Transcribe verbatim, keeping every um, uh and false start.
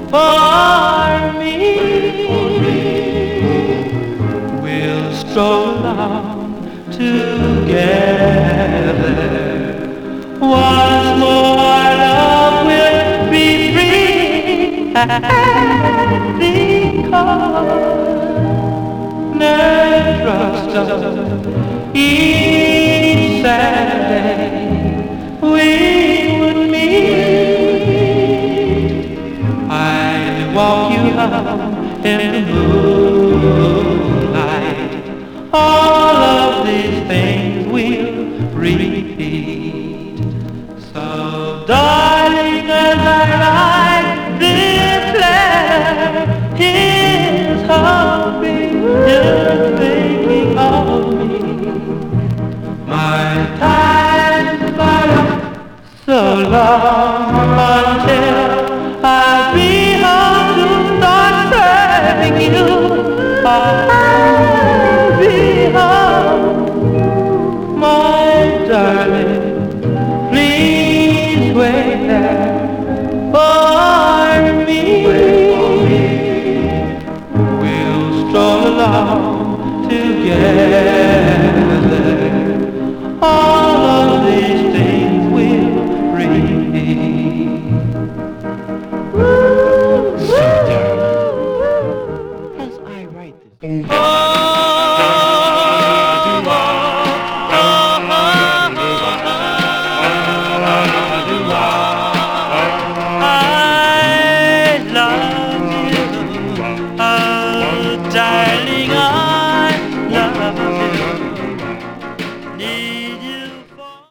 for me. We'll stroll along together. Once more love will be free at the corner drugstore. Each Saturday we would meet. I'd walk you home in the moonlight. All of these things will repeat. So darling, as I write this letter, here's hoping you're thinking of me. My time's about up so long until I'll be home to start serving you. I'll be home, my darling. Please wait there for me. We'll stroll along together. All of these things will repeat. So darling, as I write this. Oh, I love you, oh, darling.